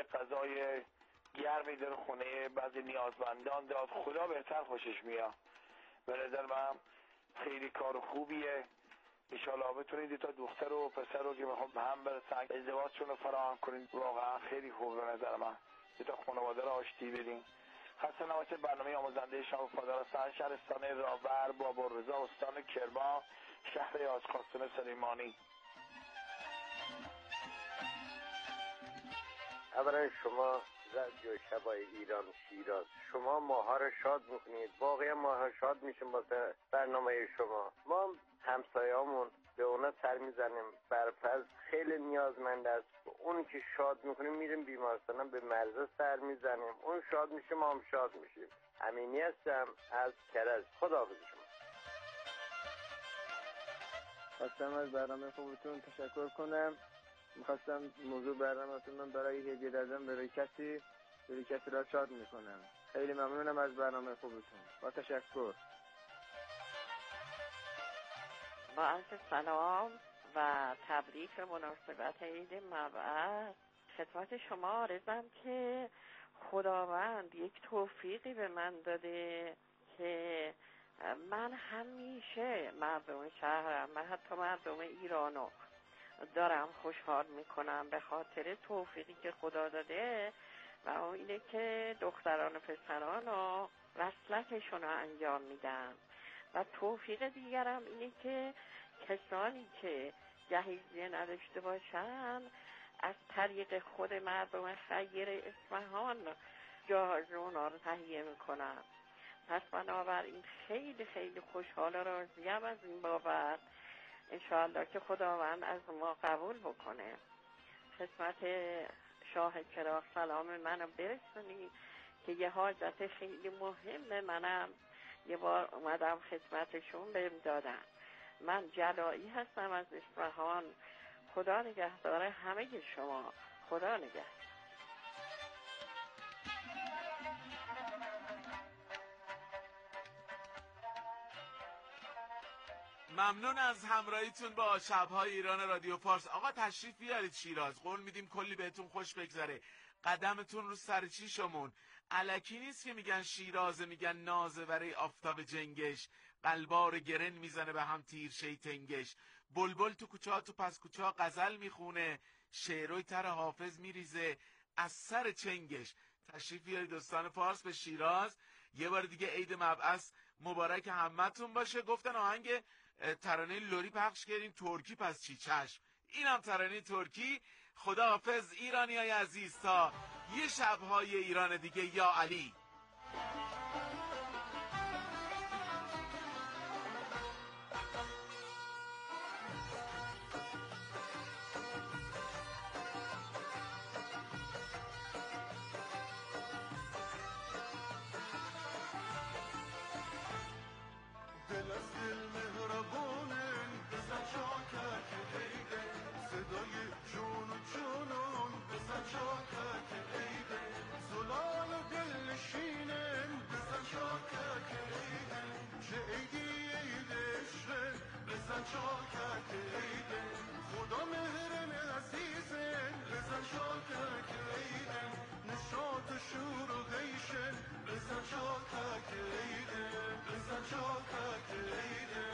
غذای گرمی در خونه بعضی نیازمندان داد. خدا بهتر خوشش میاد. به نظر من خیلی کار خوبیه. انشالله بتونید تا دختر و پسر رو که میخوام به هم برسن ازدواجشون رو فراهم کنید. واقعا خیلی خوب به نظر من تا خانواده رو آشتی بدین. خسته نباشید. برنامه آموزنده شما فادر هستن، شهرستان راور، بابالرضا، استان کرمان، شهر آشقاسم سلیمانی. اولا شما رادیو شبای ایران شیراز، شما ماها رو شاد میکنید. واقعا ماها شاد میشیم واسه برنامه شما. ما همسایه‌مون به اونا سر میزنیم، برپز خیلی نیازمند است. اون که شاد میکنیم میریم بیمارستان به مرض سر میزنیم، اون شاد میشه ما هم شاد میشیم. امینی هستم از کرج. خداحافظ شما. خواستم از برنامه خوبتون تشکر کنم. میخواستم موضوع برنامه‌تون من برای هدیه دادن برای کسی را شاد میکنم. خیلی ممنونم از برنامه خوبتون. با تشکر. با عرض سلام و تبریک به مناسبت عید مبعث خدمت شما عرضم که خداوند یک توفیقی به من داده که من همیشه مردم شهرم و حتی مردم ایرانو دارم خوشحال میکنم به خاطر توفیقی که خدا داده و اون اینه که دختران و پسران و وصلتشون رو انجام میدم. و توفیق دیگرم اینه که کسانی که جهیزیه نداشته باشن از طریق خود مردم خیر اصفهان جهاز اونا رو تهیه میکنم. پس بنابراین خیلی خیلی خوشحال و راضیم از این بابت. انشاءالله که خداوند از ما قبول بکنه. خدمت شاه چراغ سلام منو برسونی که یه حاجت خیلی مهمه منم یه بار اومدم خدمتشون بهم دادن. من جلایی هستم از اصفهان. خدا نگهدار همه شما. خدا نگهدار. ممنون از همراهیتون با شب‌های ایران رادیو فارس. آقا تشریف بیارید شیراز، قول میدیم کلی بهتون خوش بگذره. قدمتون رو سر چیشمون. الکی نیست که میگن شیرازه، میگن نازه برای آفتاب جنگش، قلبار گرن میزنه به هم تیر شیطنگش، بلبل تو کوچه ها تو پس کوچه ها غزل میخونه، شعروی تر حافظ میریزه از سر چنگش. تشریف بیارید دوستان فارس به شیراز. یه بار دیگه عید مبعث مبارک همتون باشه. گفتن آهنگ ترانه لوری پخش کردیم ترکی، پس چی؟ چشم، اینم ترانه ترکی. خداحافظ ایرانیای عزیز تا یه شب‌های ایران دیگه. یا علی. دل از دل مهربانن بزن چاکک عیده، صدای جون و جونون بزن چاکک عیده، زلال و دل نشینن بزن چاکک عیده، چه عیدی عید عشقه بزن چاکک عیده، خدا مهرن عزیزن بزن چاکک عیده، نشاط و شور و غیشن بزن چاکک عیده، بزن چاکک عیده.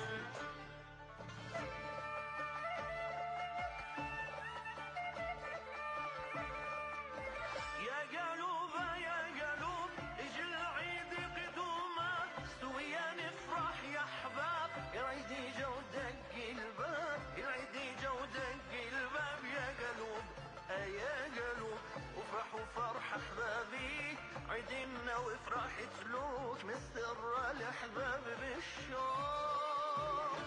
وفرح احبابي عيدنا وافرح تلوك مستر الاحباب بالشوق.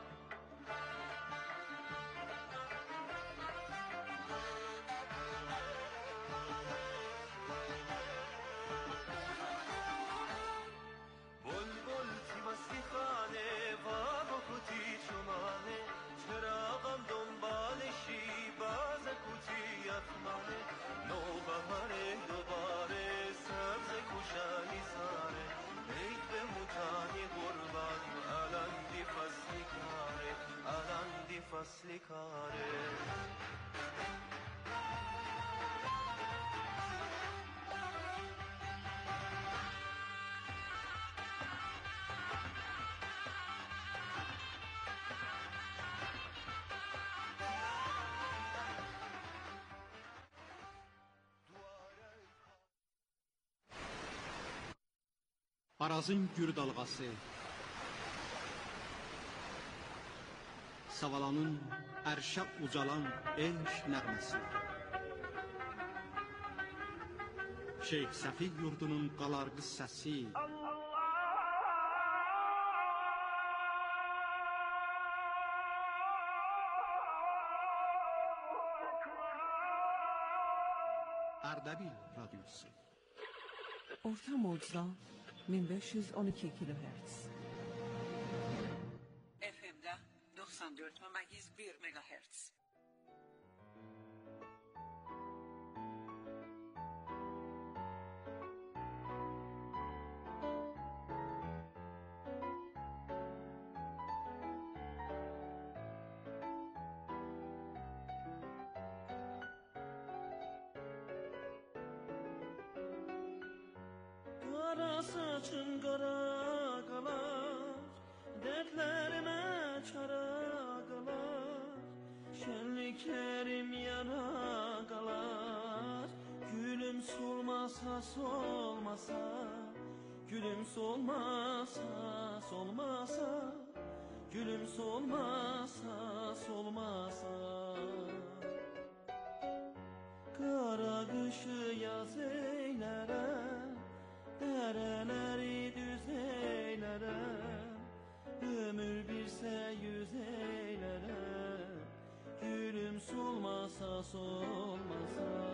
بلبل تیماسی خانه بابا کوتی چمانه، چراغم دنبالشی باز کوتی یخمانه، نوبهاره دوباره سبز کوشانی ساره، عید به موتانی قربان الان دی فصلی کاره، الان دی فصلی کاره. Arazın gür dalğası, Savalanın ərşə ucalan eşq nəğməsi, Şeyx Səfi yurdunun qalarğı səsi, Ərdəbil radyosu. Orta mocda 1512 kilohertz. FM'de 94,1 megahertz. Kara saçın kara kalar, dertlerime çara kalar, şenliklerim yara kalar. Gülüm solmasa solmasa, gülüm solmasa solmasa, gülüm solmasa solmasa. Kara kışı yaz eylerem, dereleri düz eylerem, ömür birse yüz eylerem, gülüm solmasa solmasa.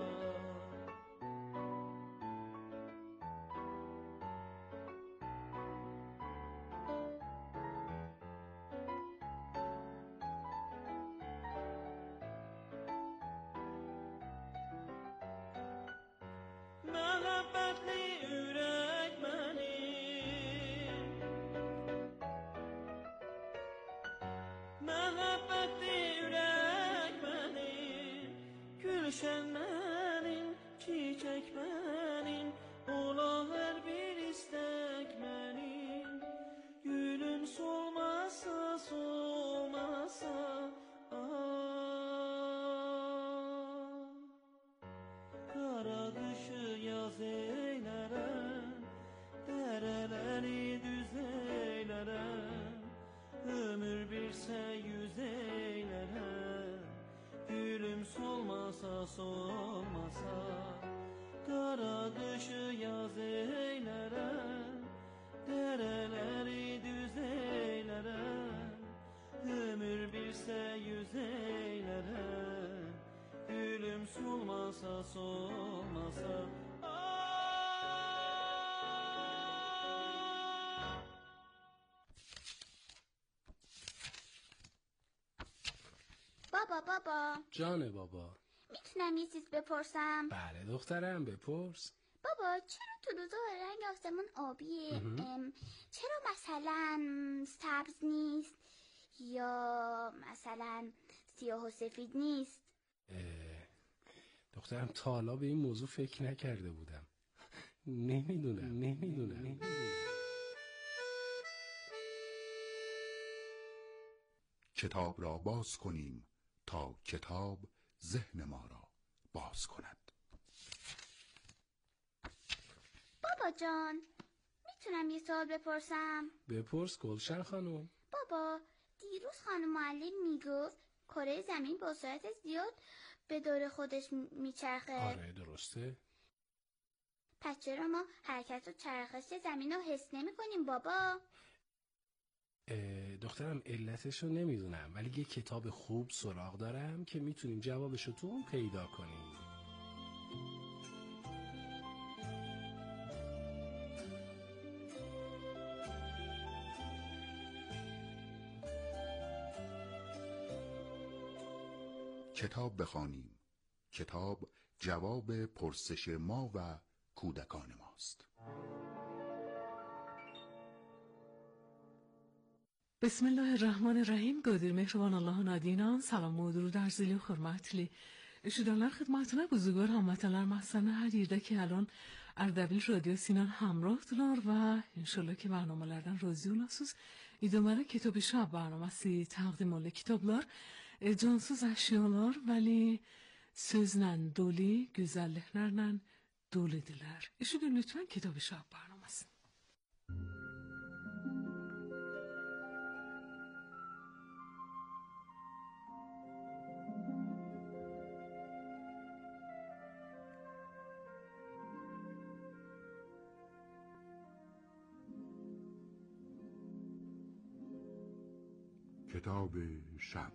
Məhəbbətli ürək mənim, məhəbbətli ürək mənim, gülşən mənim, çiçək mənim, ola hər bir istək mənim, gülüm solmasa solmasa. Kara kışı yaz eylerem, dereleri düz eylerem, ömür birse yüz eylerem, gülüm solmasa solmasa. Kara kışı yaz eylerem, dereleri düz eylerem, ömür birse yüz eylerem, gülüm solmasa solmasa. بابا جان بابا، میتونم یه چیز بپرسم؟ بله دخترم بپرس. بابا چرا تو روزا رنگ آسمون آبیه؟ چرا مثلا سبز نیست یا مثلا سیاه و سفید نیست؟ دخترم تا حالا به این موضوع فکر نکرده بودم. نمیدونم. کتاب را باز کنیم تا کتاب ذهن ما را باز کند. بابا جان میتونم یه سوال بپرسم؟ بپرس گلشن خانم. بابا دیروز خانم معلم میگفت کره زمین با سرعت زیاد به دور خودش میچرخه. آره درسته. پس چرا ما حرکت و چرخش زمین رو حس نمی کنیم بابا؟ دخترم علتشو نمیدونم، ولی یه کتاب خوب سراغ دارم که میتونیم جوابشو تو اون پیدا کنیم. کتاب بخوانیم. کتاب جواب پرسش ما و کودکان ماست. بسم الله الرحمن الرحیم. Gördüğür mehriban Allah'ın adıyla salam و درود arz edilir hörmətli eşidənlər, xidmətinə buzurgar hamvətənlər mahsəninə hər yerdə ki الان Ərdəbil Radyosu'yla hamrahdılar və inşallah ki برنامه‌lərdən razı olasınız. İdəməli Kitab-ı Şab برنامه‌si təqdim olunan kitablar cansız əşyalar vəli sözlə dolu, gözəlliklərlə doludular. Eşidin lütfen Kitab-ı Şab برنامه‌si. کتاب شب.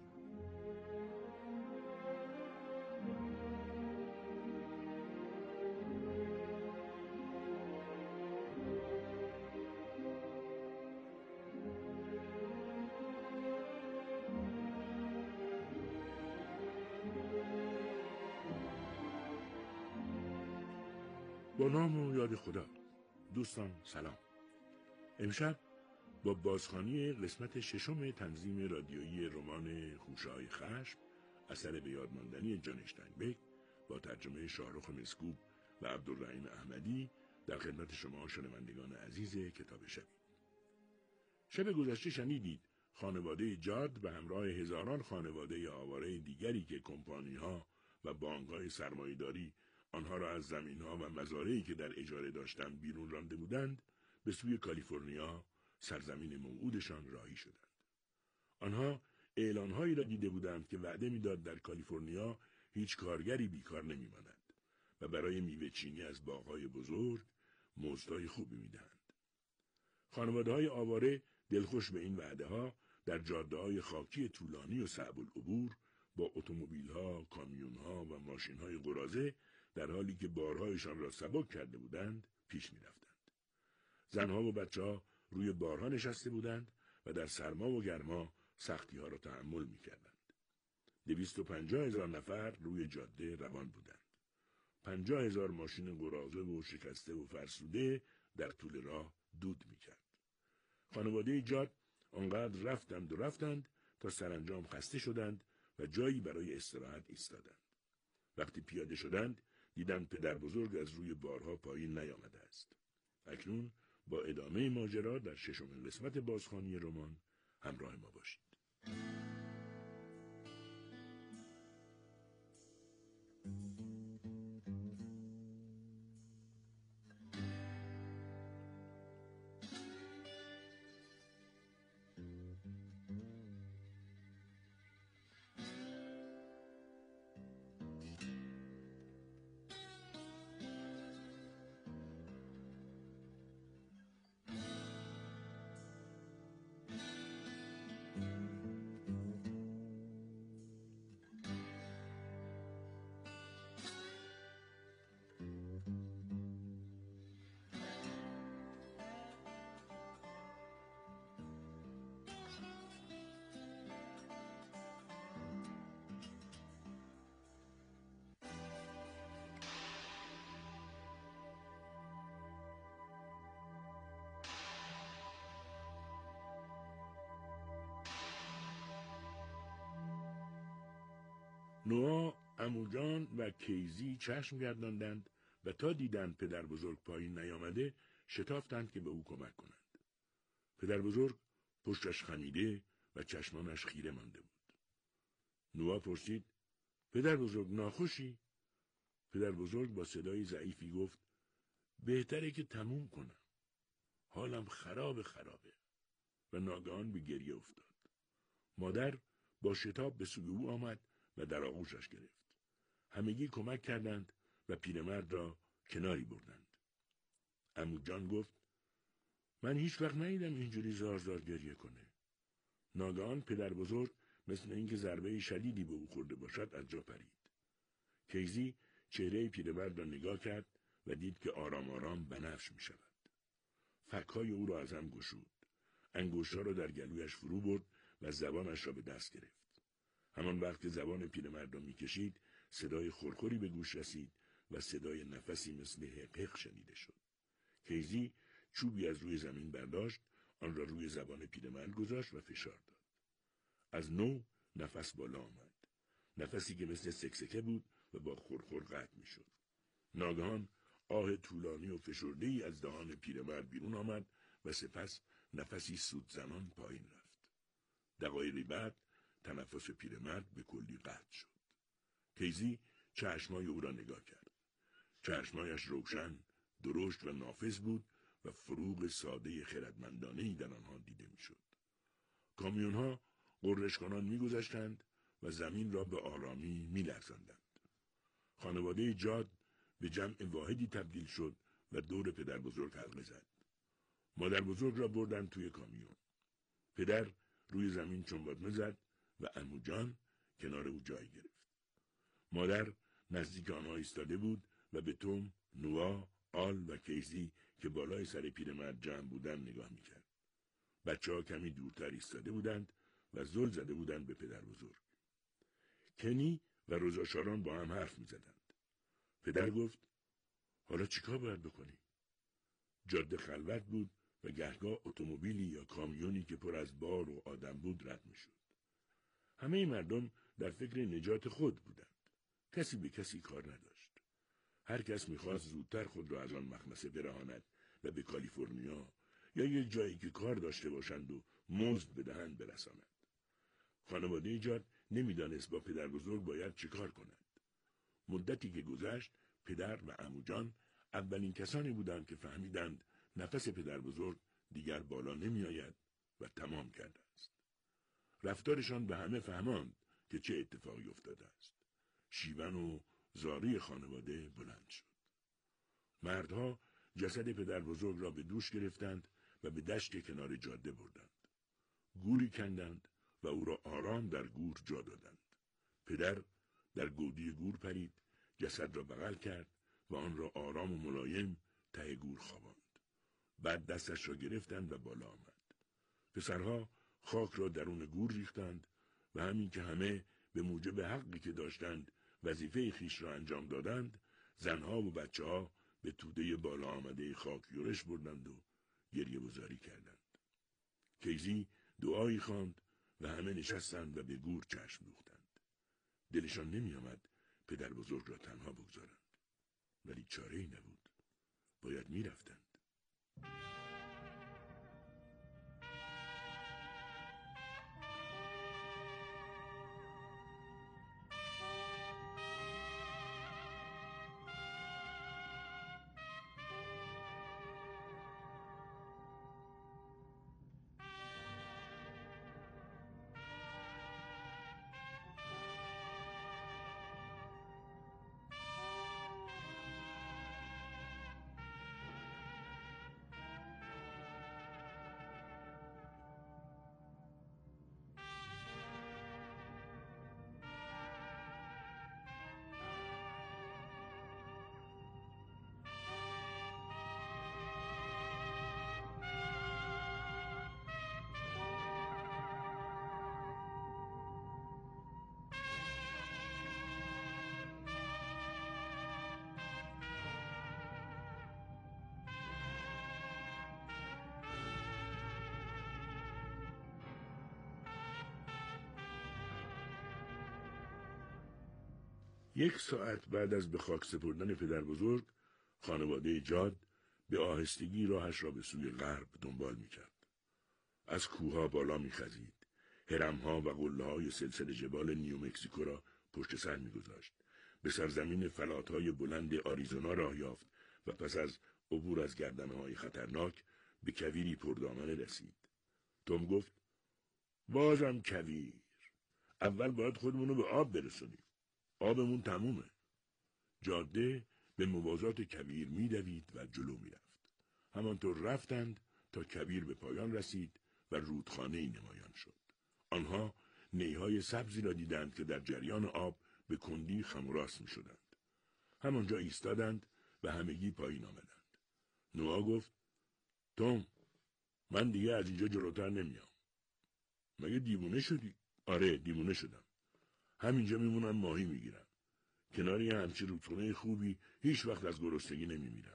با نام و یاد خدا. دوستان سلام. امشب با بازخوانی قسمت ششم تنظیم رادیویی رمان هوش‌های خشم اثر به یاد ماندنی جان اشتاینبک با ترجمه شاهرخ مسکوب و عبدالرحیم احمدی در خدمت شما شنوندگان عزیز کتاب شبی. شب گذشته شنیدید خانواده جاد به همراه هزاران خانواده آواره دیگری که کمپانی‌ها و بانک‌های سرمایه‌داری آنها را از زمین‌ها و مزارعی که در اجاره داشتند بیرون رانده بودند، به سوی کالیفرنیا، سرزمین موعودشان راهی شدند. آنها اعلان‌هایی را دیده بودند که وعده می‌داد در کالیفرنیا هیچ کارگری بیکار نمی‌ماند و برای میوه‌چینی از باغ‌های بزرگ مزدهای خوبی می‌دهند. خانواده‌های آواره دلخوش به این وعده‌ها در جاده‌های خاکی طولانی و صعب العبور با اتومبیل‌ها، کامیون‌ها و ماشین‌های قراضه در حالی که بارهایشان را سبک کرده بودند پیش می‌رفتند. زنها و بچه‌ها روی بارها نشسته بودند و در سرما و گرما سختی‌ها را تحمل می‌کردند. 250,000 نفر روی جاده روان بودند. 50,000 ماشین قراضه و شکسته و فرسوده در طول راه دود می‌کرد. خانواده جاد آنقدر رفتند تا سرانجام خسته شدند و جایی برای استراحت ایستادند. وقتی پیاده شدند دیدند پدر بزرگ از روی بارها پایین نیامده است. اکنون با ادامه ماجرا در ششمین قسمت بازخوانی رمان همراه ما باشید. نوآ، عموجان و کیزی چشم گرداندند و تا دیدند پدر بزرگ پایین نیامده شتافتند که به او کمک کنند. پدر بزرگ پشتش خمیده و چشمانش خیره مانده بود. نوآ پرسید: پدر بزرگ ناخوشی؟ پدر بزرگ با صدای ضعیفی گفت: بهتره که تموم کنم. حالم خرابه. و ناگهان به گریه افتاد. مادر با شتاب به سوی او آمد و در آغوشش گرفت. همگی کمک کردند و پیرمرد را کناری بردند. عموجان گفت: من هیچ وقت ندیدم اینجوری زار گریه کنه. ناگهان پدر بزرگ مثل اینکه ضربه شدیدی به او خورده باشد از جا پرید. کیزی چهره پیرمرد را نگاه کرد و دید که آرام آرام بنفش می شود. فک‌های او را از هم گشود. انگشت‌ها را در گلویش فرو برد و زبانش را به دست گرفت. همان وقت که زبان پیرمرد را می‌کشید، صدای خرخری به گوش رسید و صدای نفسی مثل حقحق شنیده شد. کیزی چوبی از روی زمین برداشت، آن را روی زبان پیرمرد گذاشت و فشار داد. از نو نفس بالا آمد. نفسی که مثل سکسکه بود و با خرخر قطع می‌شد. ناگهان آه طولانی و فشرده‌ای از دهان پیرمرد بیرون آمد و سپس نفسی سودزنان پایین رفت. دقایقی بعد تنفس پیرمرد به کلی قطع شد. کیزی چشمای او را نگاه کرد. چشمایش روشن، درشت و نافذ بود و فروغ ساده خردمندانه‌ای در آنها دیده می‌شد. کامیون‌ها غرش کنان می‌گذشتند و زمین را به آرامی می‌لرزاندند. خانواده جاد به جمع واحدی تبدیل شد و دور پدر بزرگ حلقه زد. مادر بزرگ را بردند توی کامیون. پدر روی زمین چنباتمه زد و عمو جان کنار او جای گرفت. مادر نزدیک آنها ایستاده بود و به توم، نوا، آل و کیزی که بالای سر پیرمرد جمع بودند نگاه میکرد. بچه‌ها کمی دورتر ایستاده بودند و زل زده بودند به پدر بزرگ. کنی و روزا شارون با هم حرف میزدند. پدر گفت حالا چیکار باید بکنیم؟ جاده خلوت بود و گهگاه اتومبیلی یا کامیونی که پر از بار و آدم بود رد میشد. همه مردم در فکر نجات خود بودند. کسی به کسی کار نداشت. هر کس میخواست زودتر خود را از آن مخمصه برهاند و به کالیفرنیا یا یک جایی که کار داشته باشند و مزد بدهند برساند. خانواده جاد نمیدانست با پدر بزرگ باید چه کار کند. مدتی که گذشت پدر و عمو جان اولین کسانی بودند که فهمیدند نفس پدر بزرگ دیگر بالا نمی آید و تمام کرده است. رفتارشان به همه فهماند که چه اتفاقی افتاده است. شیون و زاری خانواده بلند شد. مردها جسد پدر بزرگ را به دوش گرفتند و به دشت کنار جاده بردند. گوری کندند و او را آرام در گور جا دادند. پدر در گودی گور پرید، جسد را بغل کرد و آن را آرام و ملایم ته گور خواباند. بعد دستش را گرفتند و بالا آمد. پسرها خاک را درون گور ریختند و همین که همه به موجب حقی که داشتند وظیفه خیش را انجام دادند، زنها و بچه‌ها به توده بالا آمده خاک یورش بردند و گریه گذاری کردند. کیزی دعایی خواند و همه نشستند و به گور چشم دوختند. دلشان نمی آمد پدر بزرگ را تنها بگذارند. ولی چاره‌ای نبود. باید می رفتند. یک ساعت بعد از به خاک سپردن پدر بزرگ، خانواده جاد به آهستگی راهش را به سوی غرب دنبال می‌کرد. از کوهها بالا می‌خزید، هرم‌ها و قله‌های سلسله جبال نیومکزیکو را پشت سر می‌گذاشت. به سرزمین فلات‌های بلند آریزونا راه یافت و پس از عبور از گردنه‌های خطرناک به کویری پردامنه رسید. توم گفت: بازم کویر. اول باید خودمونو به آب برسونیم. آبمون تمومه. جاده به موازات کویر می‌دوید و جلو می‌رفت. همانطور رفتند تا کویر به پایان رسید و رودخانه‌ای نمایان شد. آنها نیهای سبزی را دیدند که در جریان آب به کندی خم و راست می‌شدند. همانجا ایستادند و همگی پایین آمدند. نوآ گفت: توم، من دیگه از اینجا جلوتر نمیام. مگه دیوونه شدی؟ آره، دیوونه شدم. همینجا میمونم ماهی میگیرم. کنار یه همچین رودخانه خوبی هیچ وقت از گرسنگی نمیمیرم.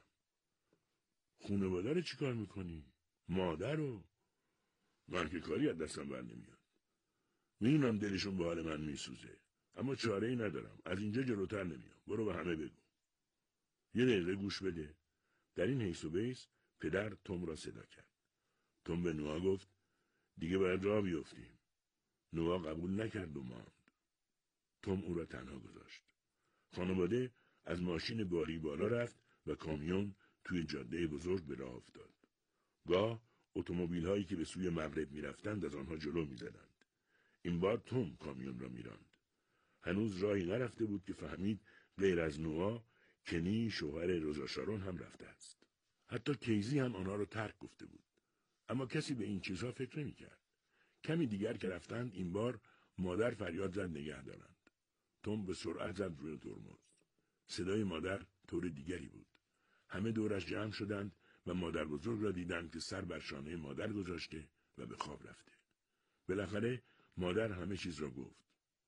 خانواده رو چی کار میکنی؟ مادر رو؟ من که کاری از دستم بر نمیاد. میدونم دلشون به حال من میسوزه. اما چاره‌ای ندارم. از اینجا جلوتر نمیام. برو به همه بگو. یه دقیقه گوش بده. در این حیث و بیس پدر توم را صدا کرد. توم به نوآ گفت: دیگه باید راه بیفتیم. نوآ قبول نکرد و ماند. توم او را تنها گذاشت. خانواده از ماشین باری بالا رفت و کامیون توی جاده بزرگ به راه افتاد. گاه اتومبیل‌هایی که به سوی مغرب می‌رفتند از آنها جلو می‌زدند. این بار توم کامیون را می‌راند. هنوز راهی نرفته بود که فهمید غیر از نوآ، کنی شوهر روزا شارون هم رفته است. حتی کیزی هم آنها را ترک گفته بود. اما کسی به این چیزها فکر نمی‌کرد. کمی دیگر که رفتند این بار مادر فریاد زد نگه دارند. توم به سرعت زد روی ترمز. صدای مادر طور دیگری بود. همه دورش جمع شدند و مادر بزرگ را دیدند که سر بر شانه مادر گذاشته و به خواب رفته. بالاخره مادر همه چیز را گفت.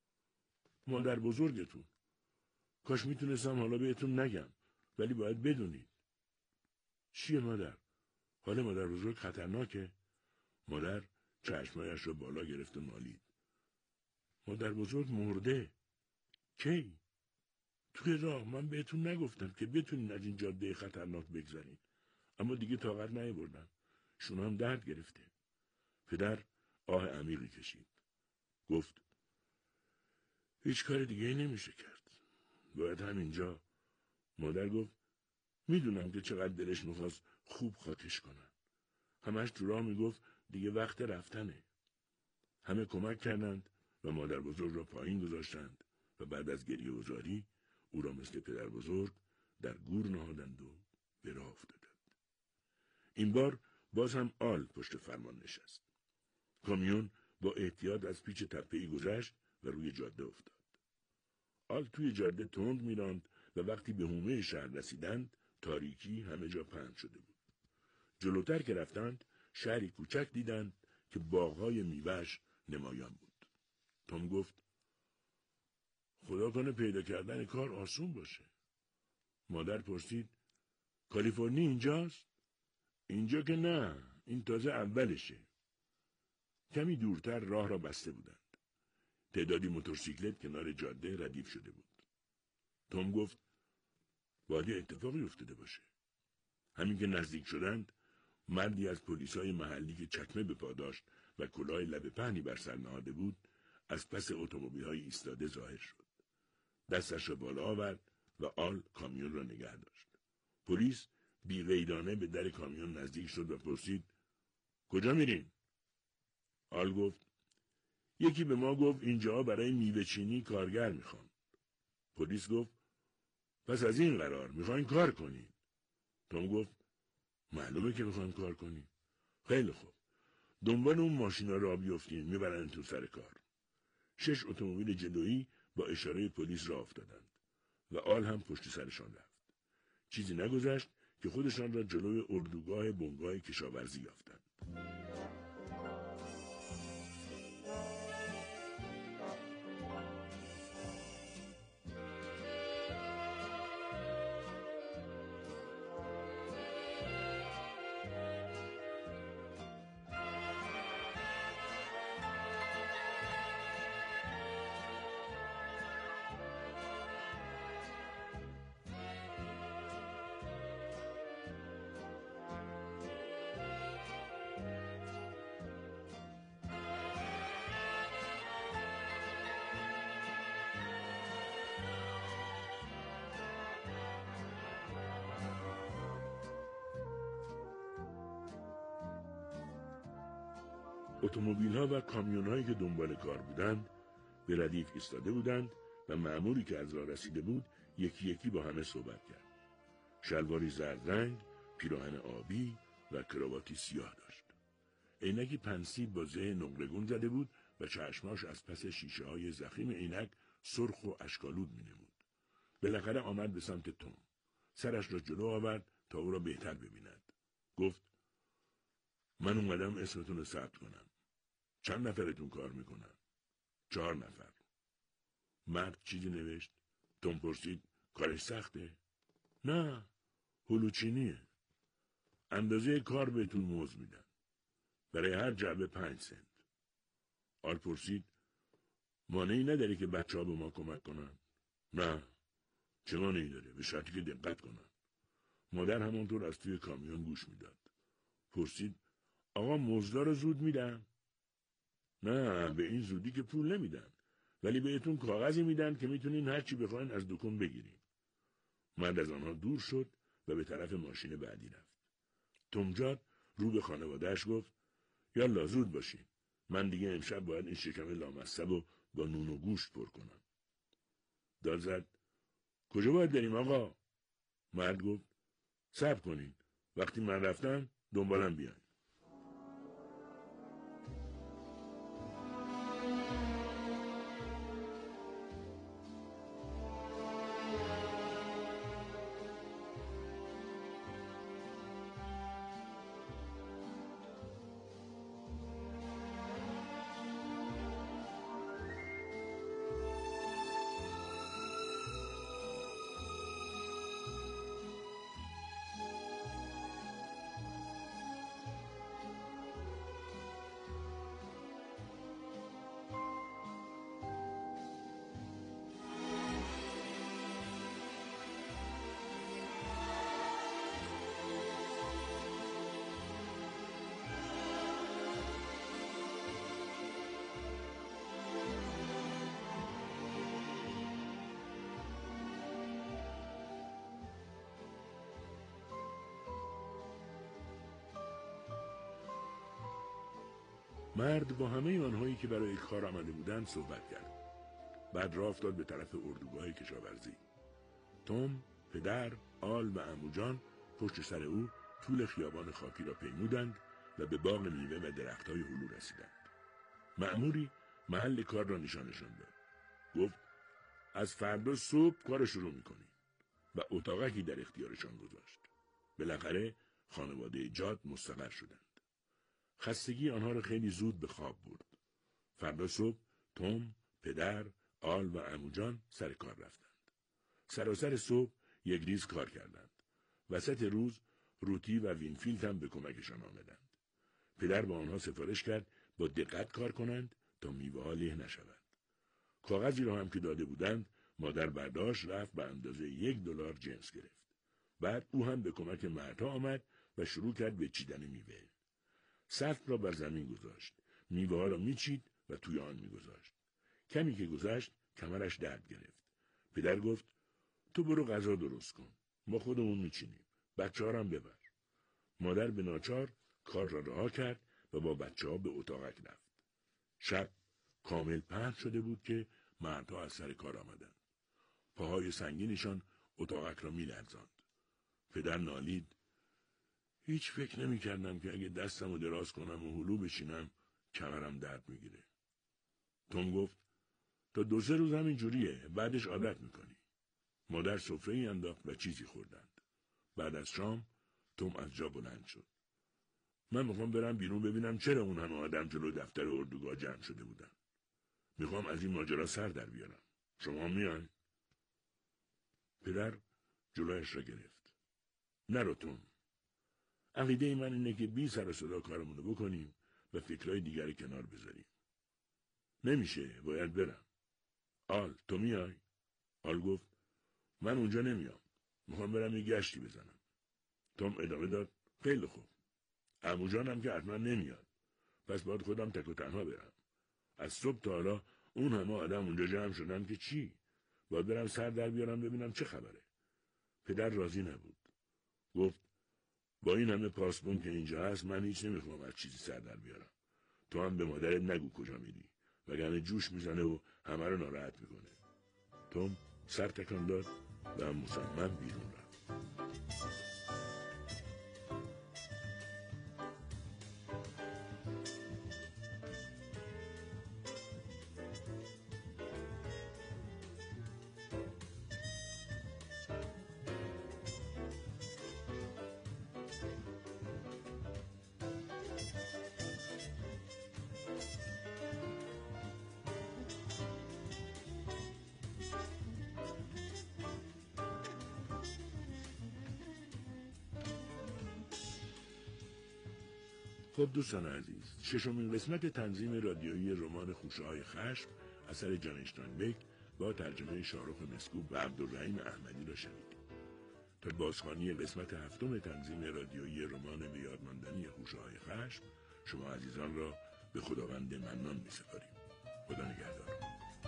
مادر بزرگتون. کاش میتونستم حالا بهتون نگم، ولی باید بدونید. چیه مادر؟ حال مادر بزرگ خطرناکه؟ مادر چشمایش را بالا گرفت و مالید. مادر بزرگ مرده. کی؟ توی راه. من بهتون نگفتم که بتونین از این جاده خطرناک بگذرین. اما دیگه طاقت نیاوردم. شونه هم درد گرفته. پدر آه عمیقی کشید. گفت هیچ کار دیگه نمیشه کرد. باید همینجا. مادر گفت میدونم که چقدر دلش میخواست خوب خاکش کنن. همش تو راه میگفت دیگه وقت رفتنه. همه کمک کردند و مادر بزرگ را پایین گذاشتند و بعد از گریه و زاری او را مثل پدر بزرگ در گور نهادند و به راه افتادند. این بار باز هم آل پشت فرمان نشست. کامیون با احتیاط از پیچ تپه‌ای گذشت و روی جاده افتاد. آل توی جاده تند میراند و وقتی به حومه شهر رسیدند تاریکی همه جا پهن شده بود. جلوتر که رفتند شهری کوچک دیدند که باغ‌های میوه‌اش نمایان بود. توم گفت خدا کنه پیدا کردن کار آسون باشه. مادر پرسید کالیفرنی اینجاست؟ اینجا که نه، این تازه اولشه. کمی دورتر راه را بسته بودند. تعدادی موتورسیکلت کنار جاده ردیف شده بود. توم گفت باید اتفاقی افتاده باشه. همین که نزدیک شدند مردی از پلیسای محلی که چکمه به پا داشت و کلاه لبه پهنی بر سر نهاده بود از پس اتومبیل‌های ایستاده ظاهر شد. دستش را بالا آورد و آل کامیون را نگه داشت. پلیس بی‌قیدانه به در کامیون نزدیک شد و پرسید کجا میرین؟ آل گفت یکی به ما گفت اینجا برای میوه چینی کارگر میخوان. پلیس گفت پس از این قرار میخواین کار کنین؟ توم گفت معلومه که میخوایم کار کنیم. خیلی خوب. دنبال اون ماشینا را بیفتین میبرن تو سر کار. 6 اتومبیل جلویی با اشاره پلیس راه افتادند و آل هم پشت سرشان رفت. چیزی نگذشت که خودشان را جلوی اردوگاه بنگاه کشاورزی یافتند. اتومبیل‌ها و کامیون‌هایی که دنبال کار بودند به ردیف ایستاده بودند و مأموری که از راه رسیده بود یکی یکی با همه صحبت کرد. شلواری زرد رنگ، پیراهن آبی و کراواتی سیاه داشت. عینکی پنسیل با زه نقره‌گون زده بود و چشماش از پس شیشه‌های ضخیم عینک سرخ و اشک‌آلود می‌نمود. بالاخره آمد به سمت توم. سرش را جلو آورد تا او را بهتر ببیند. گفت من اومدم اسمتون رو ثبت کنم. چند نفرتون کار میکنن؟ 4 نفر. مرد چیزی نوشت. توم پرسید کارش سخته؟ نه، هلوچینیه. اندازه کار بهتون موز میدن. برای هر جعبه 5 سنت. آل پرسید مانعی نداری که بچه ها به ما کمک کنن؟ نه، چه مانعی داره؟ به شرطی که دقت کنن. مادر همانطور از توی کامیون گوش میداد. پرسید آقا مزدا رو زود میدن؟ نه، به این زودی که پول نمیدن، ولی بهتون کاغذی میدن که میتونین هر چی بخواین از دکون بگیرین. مرد از آنها دور شد و به طرف ماشین بعدی رفت. تومجاد رو به خانواده‌اش گفت یالا زود باشین. من دیگه امشب باید این شکم لامصب رو با نون و گوشت پر کنم. داد زد کجا باید بریم آقا؟ مرد گفت صبر کنین. وقتی من رفتم دنبالم بیاین. مرد با همه آنهایی که برای کار آمده بودند صحبت کرد. بعد راه افتاد به طرف اردوگاه کشاورزی. توم، پدر، آل و عموجان پشت سر او طول خیابان خاکی را پیمودند و به باغ میوه و درخت‌های هلو رسیدند. مأموری محل کار را نشانشان داد. گفت از فردا صبح کار شروع می‌کنید و اتاقکی در اختیارشان گذاشت. بالاخره خانواده جاد مستقر شدند. خستگی آنها را خیلی زود به خواب برد. فردا صبح توم، پدر، آل و عموجان سر کار رفتند. سراسر صبح یک ریز کار کردند. وسط روز روتی و وینفیلد هم به کمکشان آمدند. پدر با آنها سفارش کرد با دقت کار کنند تا میوه‌ها له نشوند. کاغذی را هم که داده بودند مادر برداشت رفت به اندازه $1 جنس گرفت. بعد او هم به کمک مردها آمد و شروع کرد به چیدن میوه. سطل را بر زمین گذاشت. میوه‌ها را میچید و توی آن میگذاشت. کمی که گذشت کمرش درد گرفت. پدر گفت تو برو غذا درست کن. ما خودمون میچینیم. بچه‌ها را هم ببر. مادر به ناچار کار را رها کرد و با بچه‌ها به اتاقک رفت. شب کامل پهن شده بود که مردها از سر کار آمدند. پاهای سنگینشان اتاقک را می‌لرزاند. پدر نالید هیچ فکر نمی‌کردم که اگه دستمو دراز کنم و هلو بشینم کمرم درد می‌گیره. توم گفت تا 2-3 روز همین جوریه، بعدش عادت می‌کنی. مادر سفره‌ای انداخت و چیزی خوردند. بعد از شام توم از جا بلند شد. من میخوام برم بیرون ببینم چرا اون همه آدم جلو دفتر اردوگاه جمع شده بودن. میخوام از این ماجرا سر در بیارم. شما میان؟ پدر جلویش را گرفت. نرو توم. عقیده من اینه که بی سر و صدا کارمونو بکنیم و فکرای دیگری کنار بذاریم. نمیشه، باید برم. آل تو میای؟ آل گفت من اونجا نمیام. میخوام برم یه گشتی بزنم. توم ادامه داد خیلی خوب. عموجانم که حتما نمیاد. پس باید خودم تک و تنها برم. از صبح تا حالا اون همه آدم اونجا جمع شدن که چی؟ باید برم سر در بیارم ببینم چه خبره. پدر راضی نبود. گفت با این همه پاسبون که اینجا هست من هیچ نمیخوام از چیزی سر در بیارم. تو هم به مادرت نگو کجا میری. وگرنه جوش میزنه و همه رو ناراحت میکنه. توم سر تکان داد و مصمم بیرون رفت. خب دوستان عزیز، 6مین قسمت تنظیم رادیویی رمان خوشه‌های خشم اثر جان اشتاینبک با ترجمه شاهرخ مسکوب و عبدالرحیم احمدی را شنیدید. تا بازخوانی قسمت 7 تنظیم رادیویی رمان به یاد ماندنی خوشه‌های خشم شما عزیزان را به خداوند منان می‌سپاریم. خدا نگهدار.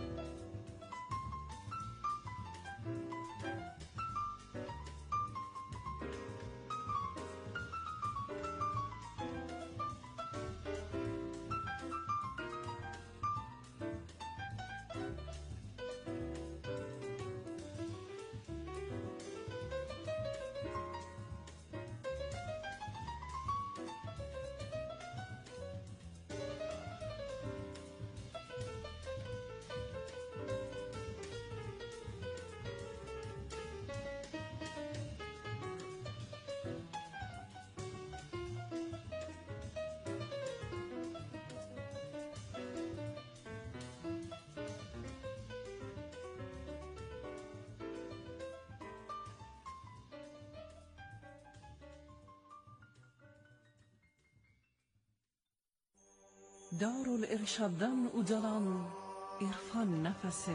Darul-Irshad'dan ucalan irfan nefesi,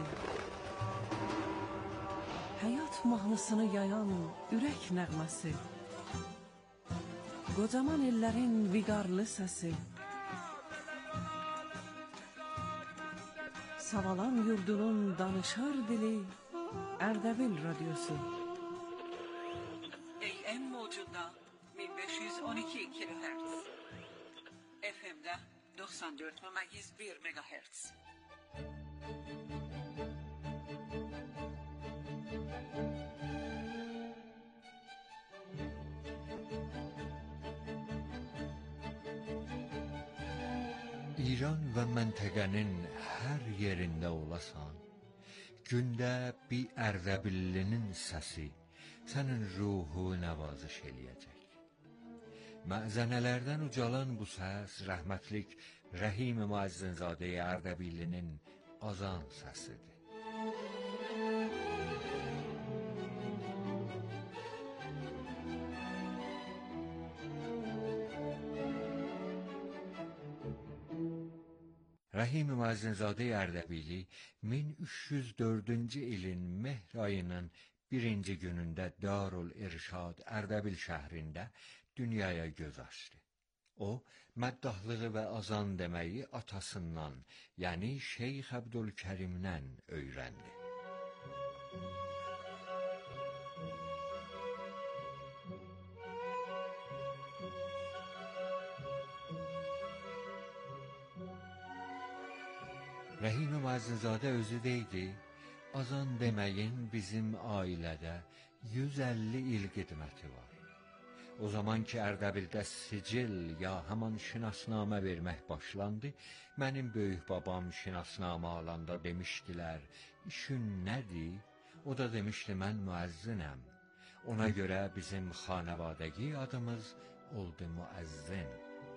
hayat mahnısını yayan ürək nəğməsi, qocaman ellərin viqarlı səsi, Savalan yurdunun danışar dili Ərdəbil radyosu. AM موجودda 1512 kHz, FM'de 94,1 megahertz. İran və məntəqənin hər yerində olasan, gündə bir Ərdəbillinin səsi sənin ruhu nəvaziş eləyəcək. Məzənələrdən ucalan bu səs rəhmətlik Rəhim Müəzzinzadə Ərdəbillinin azan səsidir. Rəhim Müəzzinzadə Ərdəbili 1304-cü ilin mehr ayının 1-ci günündə Darul İrşad Ərdəbil şəhrində dünyaya göz açdı. O, məddahlığı və azan deməyi atasından, yəni Şeyx Əbdülkərimdən öyrəndi. Rəhim Müəzzinzadə özü deydi, azan deməyin bizim ailədə 150 il xidməti var. O zaman ki Ərdəbildə sicil ya haman şinasnamə vermək başlandı, mənim böyük babam şinasnamə alanda demişdilər, işin nədir? O da demişdi, mən müəzzinəm. Ona görə bizim xanavadəgi adımız oldu müəzzin.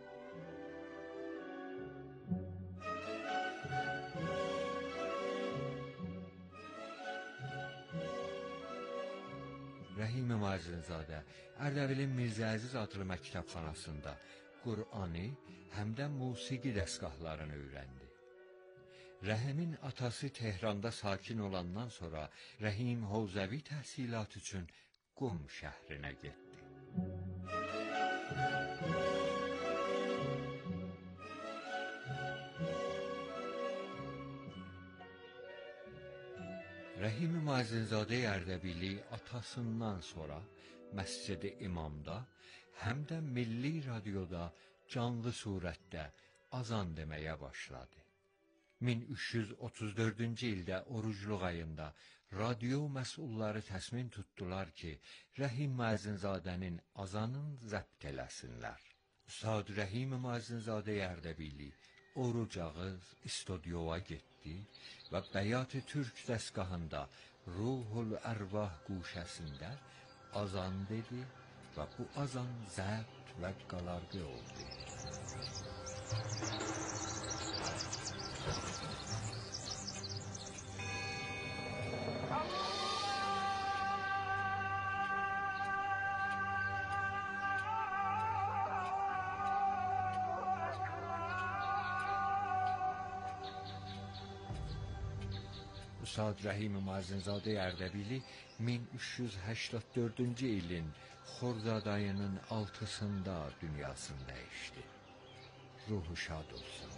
Rəhim Müəzzinzadə Ərdəbilin Mirzə Əziz adlı məktəbxanasında Qur'anı həm də musiqi dəstgahlarını öyrəndi. Rəhimin atası Tehranda sakin olandan sonra Rəhim Hovzəvi təhsilat üçün Qum şəhrinə getdi. Rəhim Müəzzinzadə Ərdəbili atasından sonra Məscid-i İmamda həm də Milli Radioda canlı surətdə azan deməyə başladı. 1334-cü ildə orucluq ayında radio məsulları təsmin tutdular ki, Rəhim Müəzzinzadənin azanın zəbt eləsinlər. Üstad Rəhim Müəzzinzadə Ərdəbili oruc ağız istudyoya getdi və Bəyat-ı Türk dəstgahında Ruhul Ərvah quşəsində azan dedi və bu azan zəbt və qalarqı oldu. Üstad Rəhim Müəzzinzadə Ərdəbili 1384-cü ilin Xordad ayının 6-sında dünyasını dəyişdi. Ruhu şad olsun.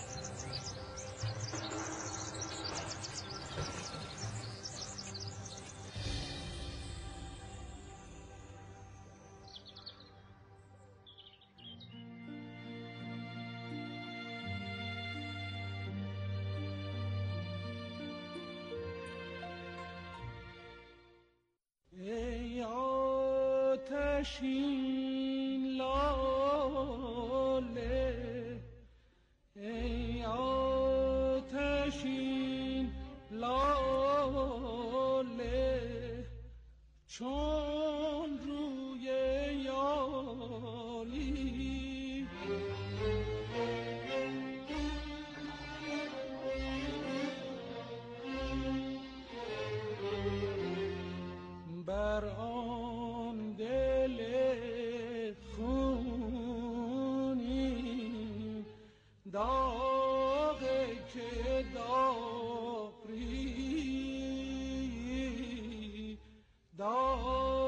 آتشین لاله ای آتشین لاله چون روی یالی بر آن دل خونی داغ که داغ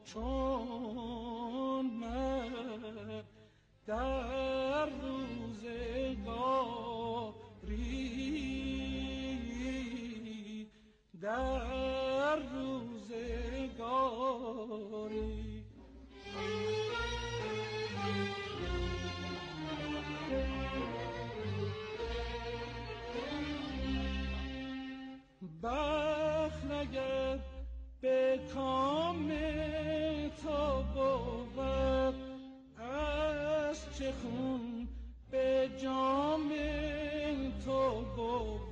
چون من در روزگاری، در روزگاری. بخت نگر به کام تو بود، از چه خون به جام تو بود.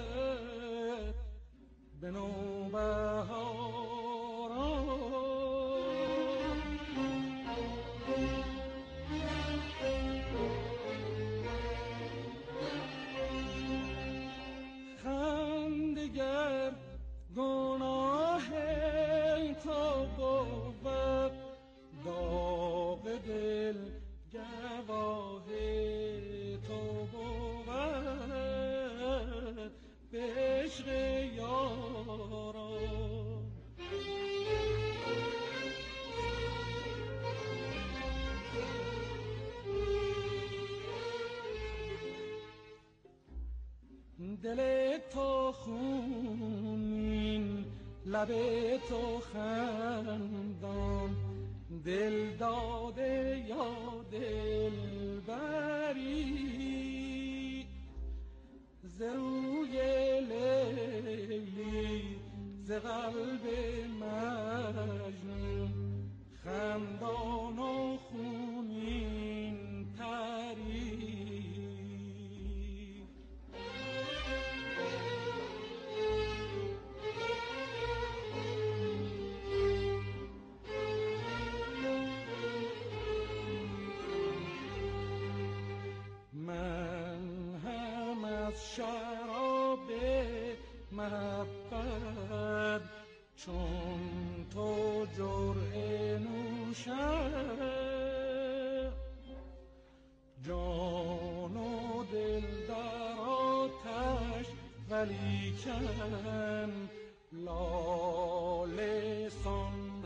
به نوبهاران خندگر گناه تو بود، داغ دل گواه تو بود. به عشق یاران دل تو خونین، لب تو خندان، دل داده یا دل بری. ز روی لیلی ز قلب مجنون، خندان و خونین تری. من هم از شراب محبت چون تو جرعه نوشم، جان و دل در آتش ولیکن لاله سان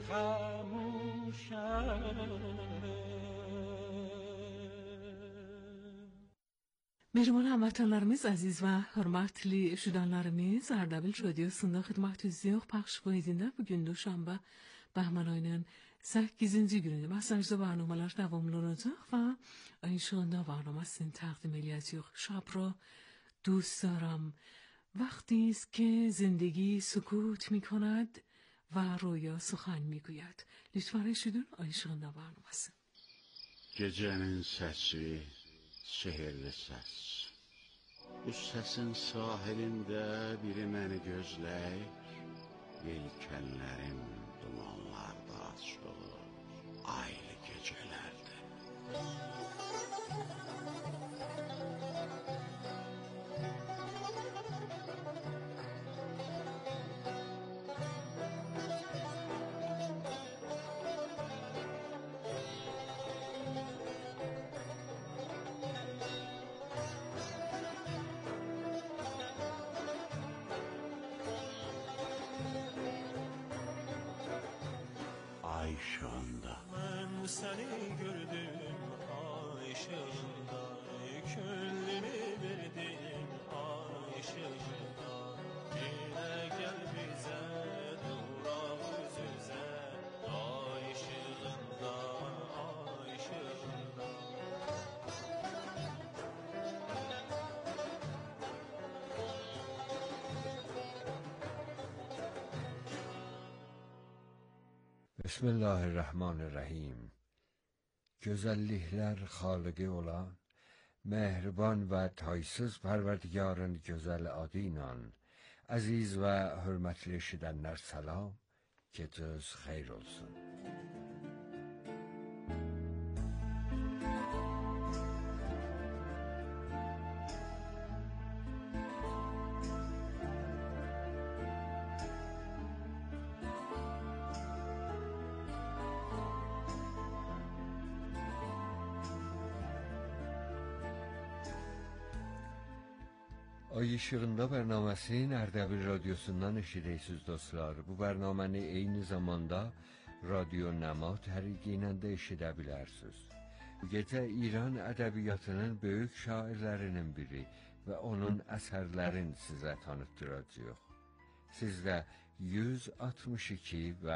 خموشم. Mehriban hamvatanlarimiz aziz va hurmatli eshitganlarimiz, Ardabil radiosida xizmatingizga payş qo'yildi. Bugun dushanba, bahman oyining 8-günü masajda barnomalar davomlanacak va inshaalloh barnomasini taqdim edəcəyik. Şab رو دوست دارم، وقتی است که زندگی سکوت می‌کند و رویا سخن می‌گوید. لطفاً eshidin inshaallah barnomasini. Gecenin sesi sehirli ses. Bu sesin sahilində biri məni gözləyir. Yelkənlərim dumanlarda açılır aylı gecələrdə. Ay ışığında mən səni gördüm, ay ışığında könlümü verdim, ay ışığında. Yenə gəl bizə duraq üz-üzə, ay ışığında, ay ışığında. Bismillahirrahmanirrahim. Gözəlliklər xaliqi olan, mehriban və taysız pərverdigarın gözəl adı ilə, əziz və hörmətli eşidənlər salam, gecəniz xeyir olsun. Ay Işığında bərnaməsinin Ərdəbil radiosundan eşidəksiniz dostlar. Bu bərnamanı eyni zamanda radyo Nama tərəqilə də eşidə bilərsiniz. Bu gecə İran ədəbiyyatının böyük şairlərinin biri və onun əsərlərini sizə tanıtdıracağıq. Sizdə 162 və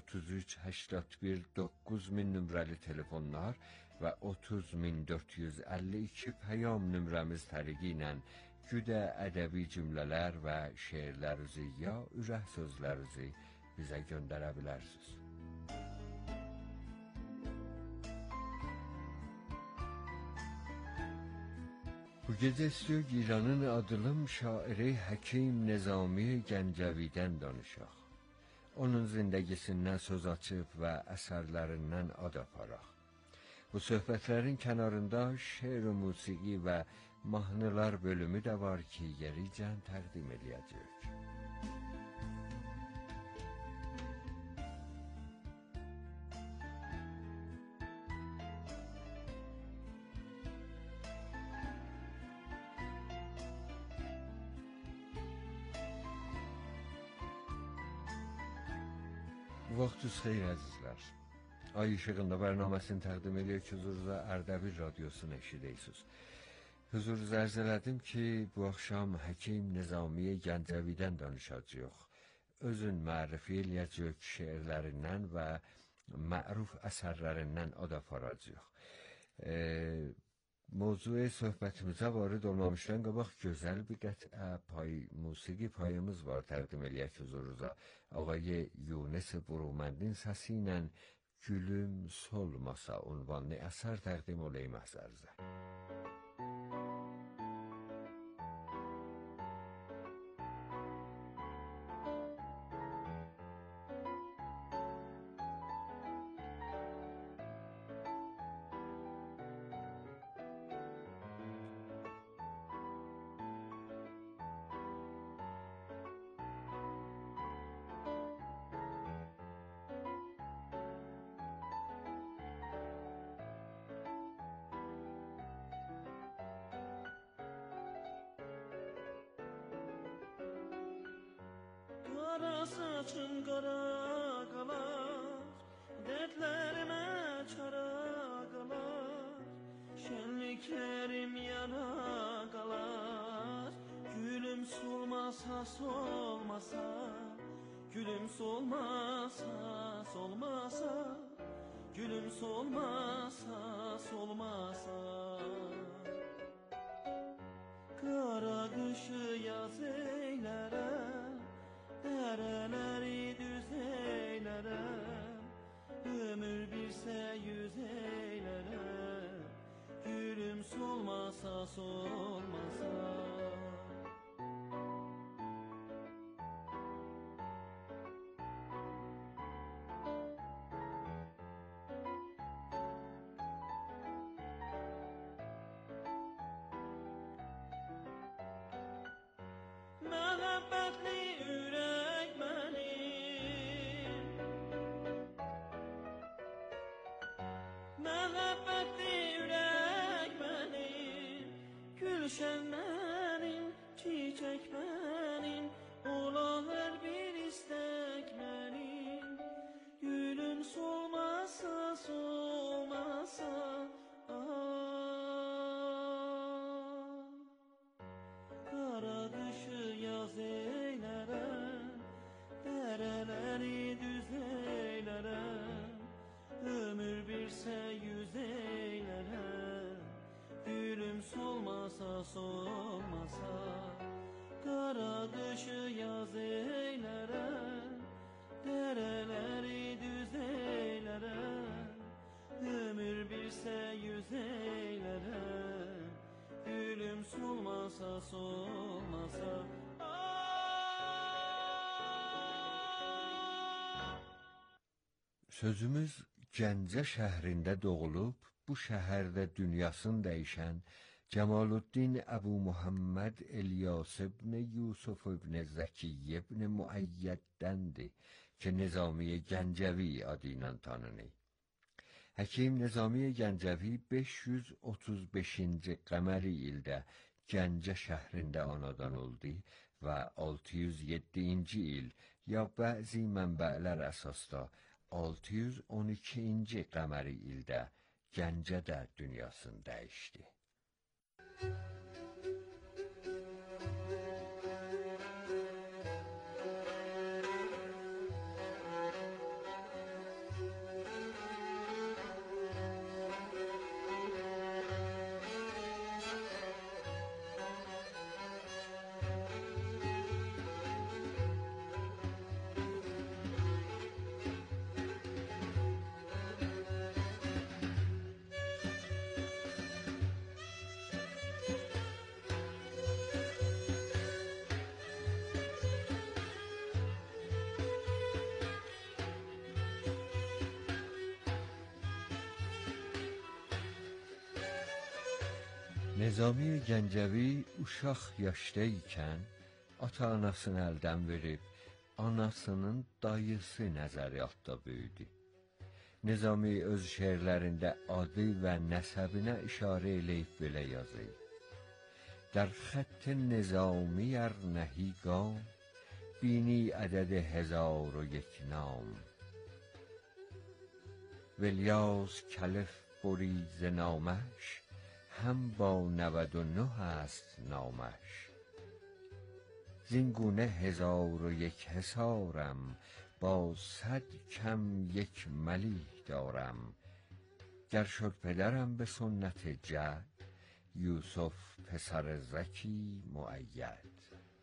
3381-9000 nömrəli telefonlar və 30452 pəyam nömrəmiz tərəqilə güdə ədəbi cümlələr və şeirlərinizi ya ürək sözlərinizi bizə göndərə bilərsiniz. Bu gecə istəyək İranın adılım şairi Həkim Nizami Gəncəvidən danışaq. Onun zindagisindən söz açıb və əsərlərindən ad aparaq. Bu söhbətlərin kənarında şeir və musiqi və mahnılar bölümü də var ki, yericən təqdim edəcəyik. Vaxtınız xeyir əzizlər. Ay İşığında bərnaməsini təqdim edək ki, huzurunuza Ərdəbil radiosunu eşidəysiniz. Huzurunuza ərz elədim ki, bu axşam Həkim Nizami Gəncəvidən danışacağıq. Özün mərrifi eləyəcək şeirlərindən və məruf əsərlərindən ad aparacağıq. Mövzuya söhbətimizə varid olmamışdan qabaq gözəl bir qətə musiqi payımız var təqdim eləyək huzurunuza. Ağay Yunus Buruməndin səsi ilə Gülüm Solmasa unvanlı əsər təqdim oleyim əsərinizə. Qara saçın qara qalar, dərdlərimə çara qalar, şənliklərim yana qalar. Gülüm solmasa solmasa, gülüm solmasa solmasa, gülüm solmasa solmasa. Qara qışı yaz eylərəm, dərələri düz eylərəm, ömür birsə yüz eylərəm, gülüm solmasa solmasa. Məhəbbətli ürək mənim, məhəbbətli ürək mənim, gülşən mənim, çiçək mənim, ola hər bir istək mənim, gülüm solmasa solmasa. Qara qışı yaz eylərəm, dərələri düz eylərəm, ömür birsə yüz eylərəm, gülüm solmasa solmasa. Qara qışı yaz eylərəm, dərələri düz eylərəm, ömür birsə yüz eylərəm, gülüm solmasa solmasa. Sözümüz Gəncə şəhrində doğulub, bu şəhərdə dünyasını dəyişən Cəmaluddin Əbu Muhammed İlyas ibn Yusuf ibn Zəkiy ibn Müəyyəddəndir ki, Nizami Gəncəvi adı ilə tanınır. Həkim Nizami Gəncəvi 535-ci qəməri ildə Gəncə şəhrində anadan oldu və 607-ci il ya bəzi mənbələr əsasda 612-ci qəməri ildə Gəncədə dünyasını dəyişdi. Nizami Gəncəvi uşaq yaşda ikən ata-anasını əldən verib, anasının dayısı nəzəriyyatda böyüdü. Nizami öz şeirlərində adı və nəsəbinə işarə eləyib belə yazır. در خط نظامی ار نهی گام بینی عدد 1001 نام ولیاس کلف بری ز نامش هم با 99 است نامش زین گونه 1001 حصارم با 100 کم یک ملیح دارم گر شد پدرم به سنت جد یوسف پسر زکی مؤید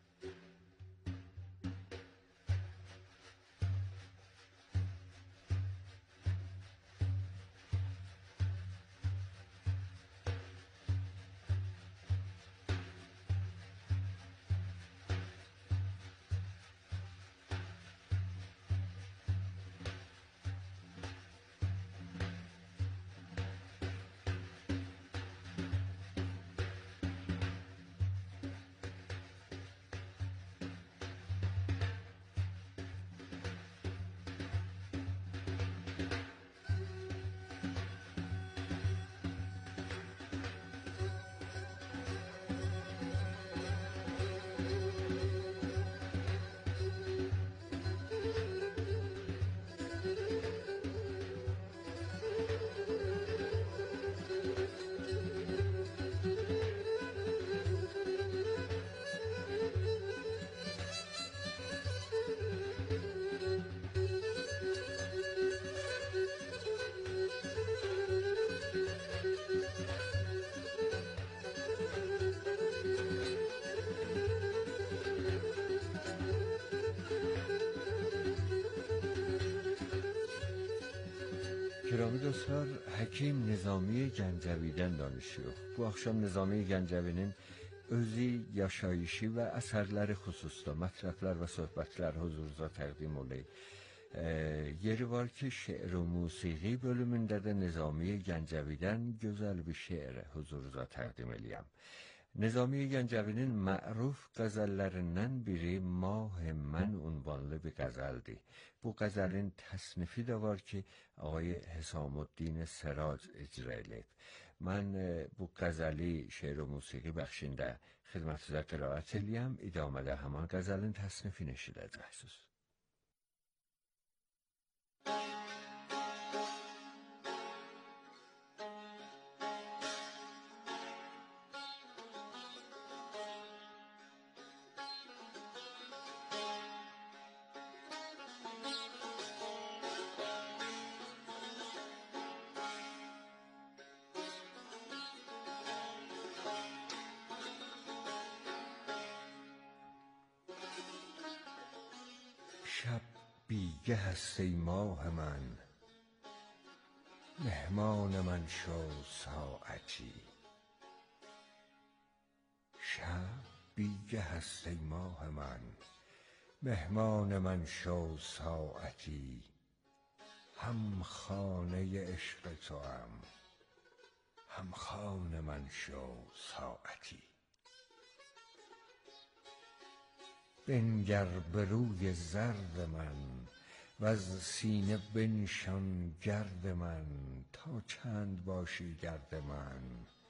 گرامی dostlar, Həkim Nizami Gəncəvidən danışıyor. Bu axşam Nizami Gəncəvinin özü, yaşayışı və əsərləri xüsusda mətrəflər və söhbətlər huzurunuza təqdim olunur. Yeri var ki, şeir və musiqi bölümündə də Nizami Gəncəvidən gözəl bir şeir huzurunuza təqdim eləyəm. Nizami Gəncəvinin məruf qəzəllərindən biri Mah Mən unvanlı bir qəzəldir. Bu qəzəlin təsnifi də var ki, ağay Həsamuddin Sirac icra edib. Mən bu qəzəli şeir və musiqi bəxşində xidmətinizə qiraət eləyəm. İdamədə həman qəzəlin təsnifini eşidəcəksiniz. شب بیگه است ای ماه من مهمان من شو ساعتی شب بیگه است ای ماه من مهمان من شو ساعتی هم خانه عشق توام هم خانه من شو ساعتی بنگر به روی زرد من وز سینه بنشان گرد من تا چند باشی گرد من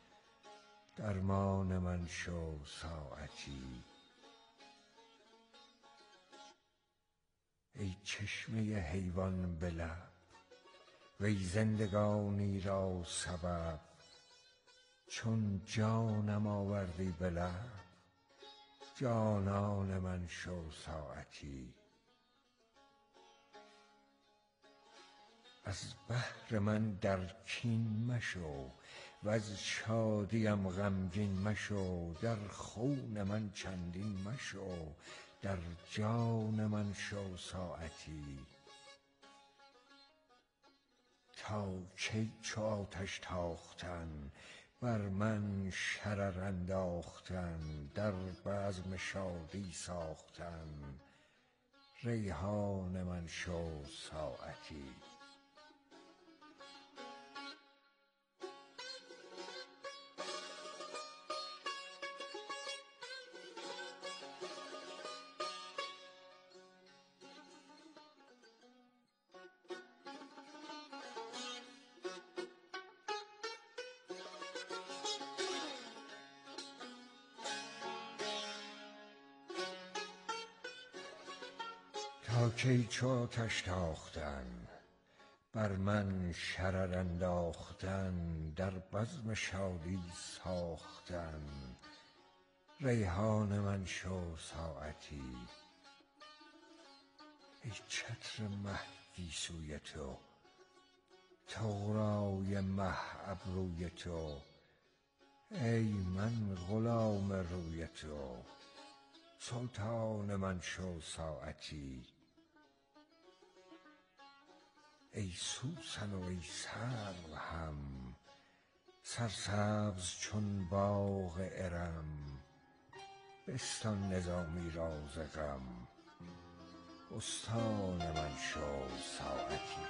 درمان من شو ساعتی ای چشمه حیوان به لب، وی زندگانی را سبب. چون جانم آوردی به لب، جانان من شو ساعتی. از بحر من در کین مشو، و از شادیم غمگین مشو. در خون من چندین مشو، در جان من شو ساعتی. تا کی چو آتش تاختن، بر من شرر انداختن. در بزم شادی ساختن، ریحان من شو ساعتی. تا کی چو آتش تاختن، بر من شرر انداختن. در بزم شادی ساختن، ریحان من شو ساعتی. ای چتر مه گیسوی تو، طغرای مه ابروی تو. ای من غلام روی تو، سلطان من شو ساعتی. ای سوسن و ای سرو هم، سرسبز چون باغ ارم. بستان نظامی را ز غم، بستان من شو ساعتی.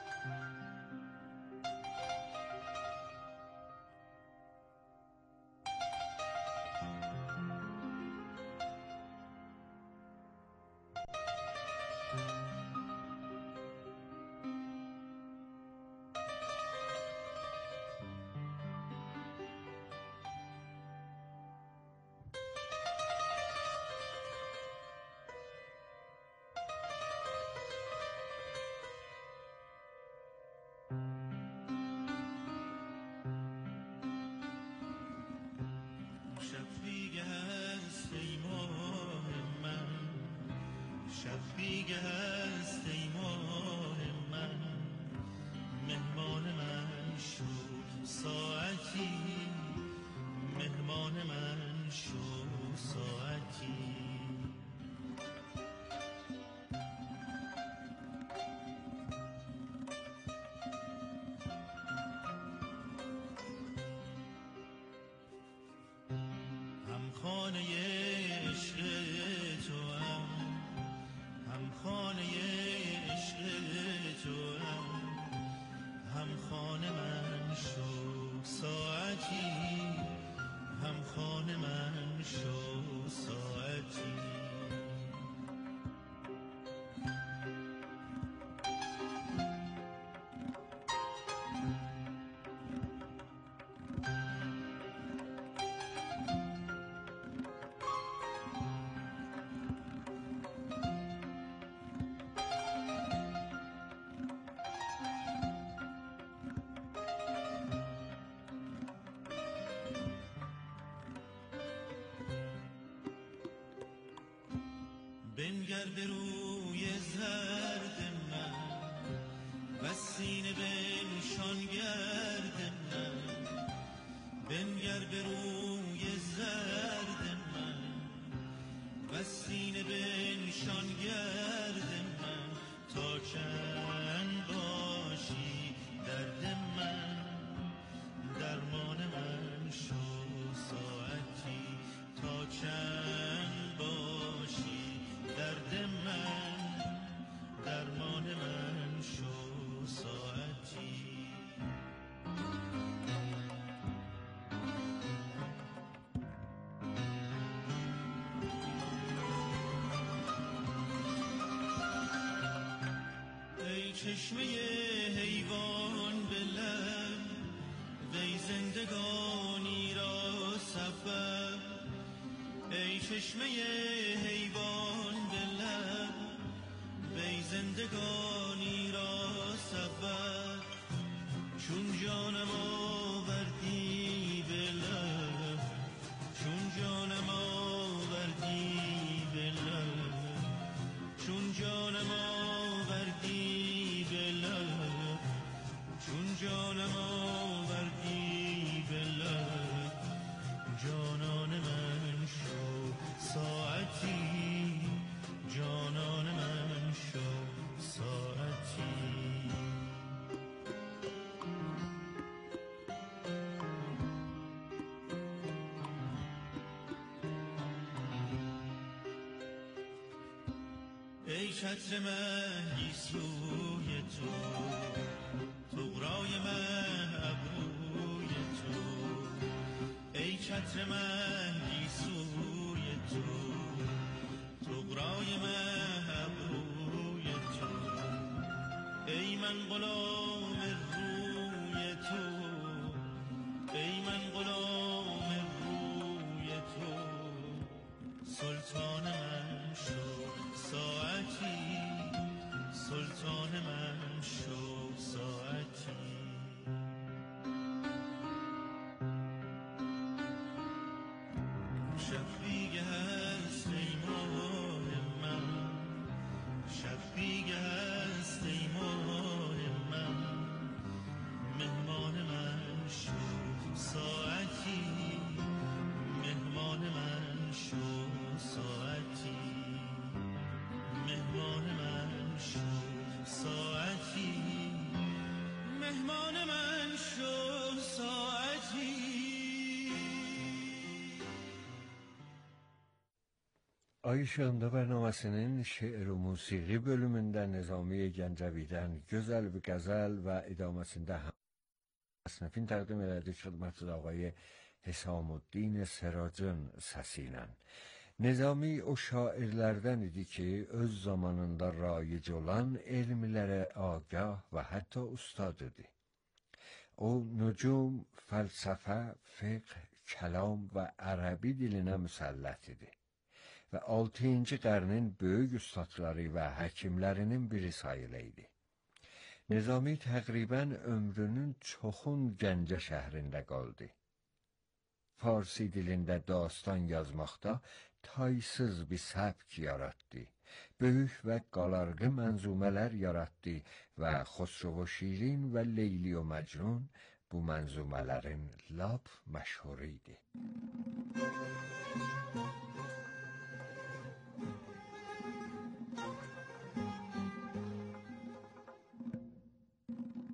شفیق هست ای ماه من، مهمان من شو ساعتی. مهمان من شو ساعتی. هم خانه عشق توام، هم خانه عشق توام. هم خانه من شو ساعتی. هم خانه من شو ساعتی. بنگر به روی زرد من، و سینه بنشان گرد من. بنگر به روی زرد من، و سینه بنشان گرد من. تا چند باشی درد من، درمان من شو ساعتی. تا چند باشی درد من، درمان من شو ساعتی. ای چشمه حیوان به لب، وی زندگانی را سبب. ای چشمه حیوان به لب، وی چون جانم آوردی به لب، چون جانم آوردی به لب، چون جانم آوردی به لب، چون جانم آوردی به لب، جانان من شو ساعتی، جانان من شو ساعتی. ای چتر من گیسوی تو، طغرای من ابروی تو، ای چتر من گیسوی تو، طغرای من ابروی تو، ای من غلام روی تو، ای من غلام روی تو، سلطان من شو ساعتی، سلطان من شو ساعتی. شب بیگه هست ای ماه من، شب بیگه هست ای ماه من، مهمان من شو ساعتی، مهمان من شو ساعتی، مهمان من شو ساعتی، مهمان من شو ساعتی. Ay Işığında Bərnamasının şeir و موسیقی bölümündə Nizami Gəncəvidən gözəl bir qəzəl və idaməsində Əsnəfin təqdim elədik xidmətdə ağay Hesamuddin Seracın səsi ilə. Nizami o şairlərdən idi ki, öz zamanında raic olan elmlərə agah və hətta ustad idi. O, nücum, fəlsəfə, fiqh, kəlam və ərəbi dilinə müsəllət idi və 6-cı qarnın böyük ustadları və həkimlərinin biri sayılıydı. Nizami təqribən ömrünün çoxun Gəncə şəhrində qaldı. Farsi dilində dastan yazmaqda taysız bir səbk yaratdı. Böyük və qalarğı mənzumələr yaratdı və Xosrov Şirin və Leyli و Məcnun bu mənzumələrin lap məşhuru idi.